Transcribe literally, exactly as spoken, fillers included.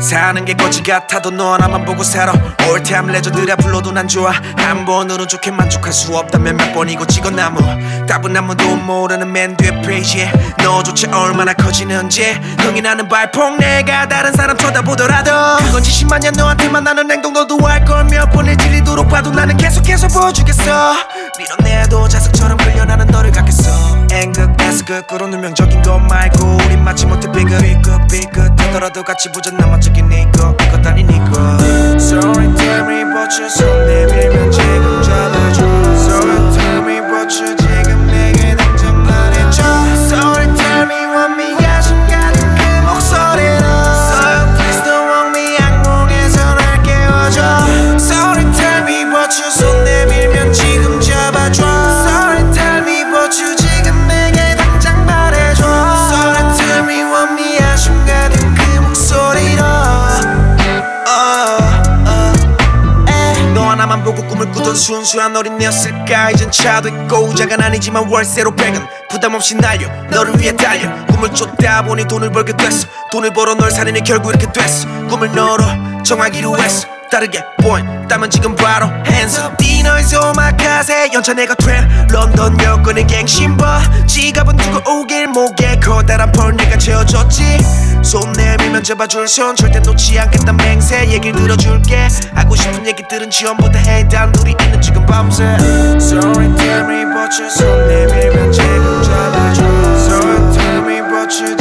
사는 게 거지 같아도 너 하나만 보고 살아. 올타임 레전드라 불러도 난 좋아. 한 번으로 좋게 만족할 수 없다면 몇 번이고 찍어나무. 답은 아무도 모르는 맨 뒤에 페이지에 너조차 얼마나 커지는지. 흥이 나는 발폭 내가 다른 사람 쳐다보더라도 그건 지심만이야. 너한테만 나는 행동 너도 할 걸 몇 번을 들리도록 봐도 나는 계속해서 보여주겠어. 밀어내도 자석처럼 끌려나는 너를 갖겠어. N극 S극 그런 운명적인 것 말고 우린 마치 못해 B극 B극 B극 하더라도 같이 보자. 나만적인 니꺼 이것 아니 니꺼. Sorry tell me but you 손 내밀면 지금 잡아줘. Sorry tell me but you 지금 내게 당장 말해줘. Sorry tell me want me 야심 가득 그 목소리로. So please don't want me 악몽에서 날 깨워줘. Sorry tell me but you 손 내밀면 지금 잡아줘. Sorry tell me but you 지금 내게 당장 말해줘. Sorry tell me want me 야심 가득 그 목소리로. 너 하나만 보고 꿈을 꾸던 순수한 어린애였을까. 이젠 차도 있고 우자가 아니지만 월세로 백은 부담 없이 날려 너를 위해 달려. 꿈을 쫓다 보니 돈을 벌게 됐어. 돈을 벌어 널 살리니 결국 이렇게 됐어. 꿈을 너로 정하기로 했어. 다르게 보인 따면 지금 바로 hands up. 디너에서 오마카세 연차 내가 트램 런던 여권의 갱신버. 지갑은 두고 오길 목에 커다란 펄 내가 채워줬지. 손 내밀면 잡아줄 손 절대 놓지 않겠다 맹세. 얘길 들어줄게. 하고 싶은 얘기들은 지원보다 해. 단둘이 있는 지금 밤새. Sorry tell me but you 손 내밀면 지금 잡아줘. Sorry tell me but you